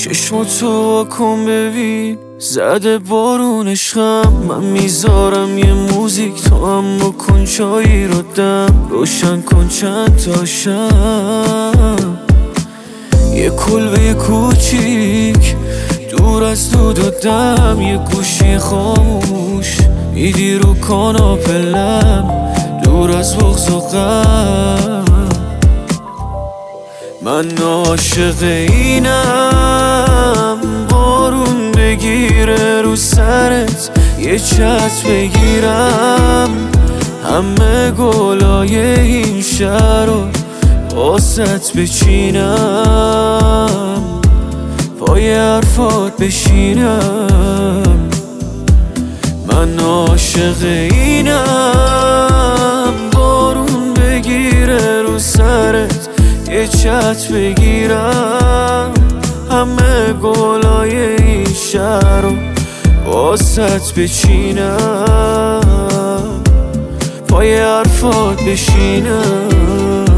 چشماتو کن ببین زده بارون عشقم. من میذارم یه موزیک تو هم بکن چایی رو دم. روشن کن چند تا شم، یه کلبه کوچیک دور از دود و دم. یه گوشی خاموش میدی رو کاناپلم، دور از بغض و غم. من عاشق اینم بارون بگیره رو سرت، یه چت بگیرم همه گلای این شهر رو واسط بچینم، پای حرفات بشینم. من عاشق اینم بارون بگیره رو سرت، یه چت بگیرم همه گلای این شهر رو واسط بچینم، پای حرفات بشینم.